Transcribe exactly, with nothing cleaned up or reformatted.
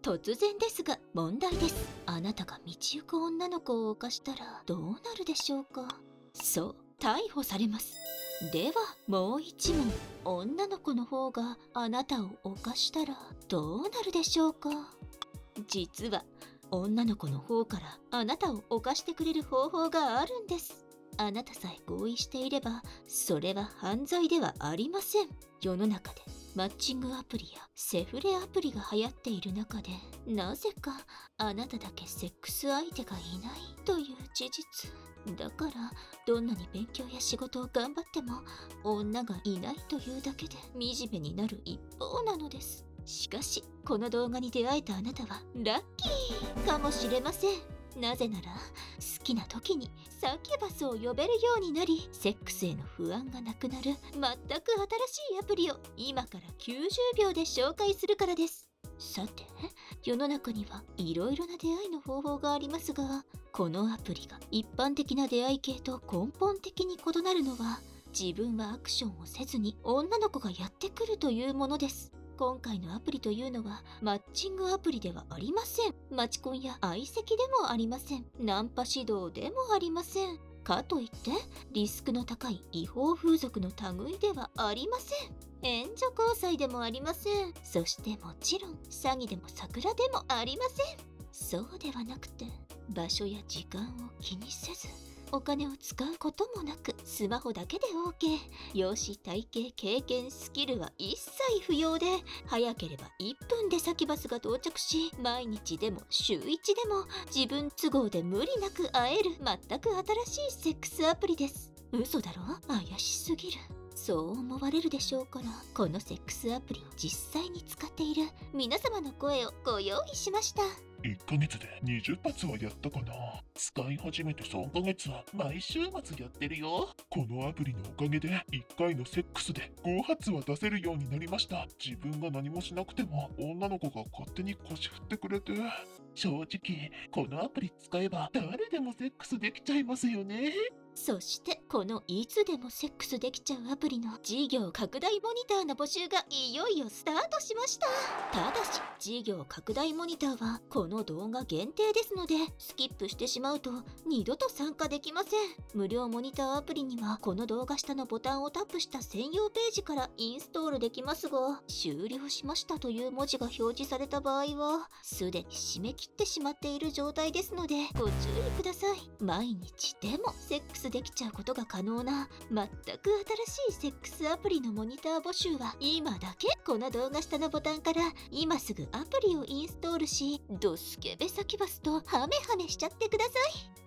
突然ですが問題です。あなたが道行く女の子を犯したらどうなるでしょうか。そう、逮捕されます。ではもう一問、女の子の方があなたを犯したらどうなるでしょうか。実は女の子の方からあなたを犯してくれる方法があるんです。あなたさえ合意していればそれは犯罪ではありません。世の中でマッチングアプリやセフレアプリが流行っている中で、なぜかあなただけセックス相手がいないという事実。だからどんなに勉強や仕事を頑張っても女がいないというだけで惨めになる一方なのです。しかしこの動画に出会えたあなたはラッキーかもしれません。なぜなら好きな時にサキュバスを呼べるようになり、セックスへの不安がなくなる全く新しいアプリを今からきゅうじゅうびょうで紹介するからです。さて、世の中にはいろいろな出会いの方法がありますが、このアプリが一般的な出会い系と根本的に異なるのは、自分はアクションをせずに女の子がやってくるというものです。今回のアプリというのはマッチングアプリではありません。マチコンや相席でもありません。ナンパ指導でもありません。かといってリスクの高い違法風俗の類ではありません。援助交際でもありません。そしてもちろん詐欺でも桜でもありません。そうではなくて、場所や時間を気にせずお金を使うこともなくスマホだけで OK。 容姿、体型、経験、スキルは一切不要で、早ければいっぷんでサキュバスが到着し、毎日でも週いちでも自分都合で無理なく会える全く新しいセックスアプリです。嘘だろ？怪しすぎる。そう思われるでしょうから、このセックスアプリを実際に使っている皆様の声をご用意しました。 いっかげつでにじゅっぱつはやったかな。使い始めてさんかげつは毎週末やってるよ。このアプリのおかげでいっかいのセックスでごはつは出せるようになりました。自分が何もしなくても女の子が勝手に腰振ってくれて、正直このアプリ使えば誰でもセックスできちゃいますよね。 そしてこのいつでもセックスできちゃうアプリの事業拡大モニターの募集がいよいよスタートしました。ただし事業拡大モニターはこの動画限定ですので、スキップしてしまうと二度と参加できません。無料モニターアプリにはこの動画下のボタンをタップした専用ページからインストールできますが、終了しましたという文字が表示された場合はすでに締め切ってしまっている状態ですのでご注意ください。毎日でもセックスできちゃうことが可能な全く新しいセックスアプリのモニター募集は今だけ。この動画下のボタンから今すぐアプリをインストールし、ドスケベサキュバスとハメハメしちゃってください。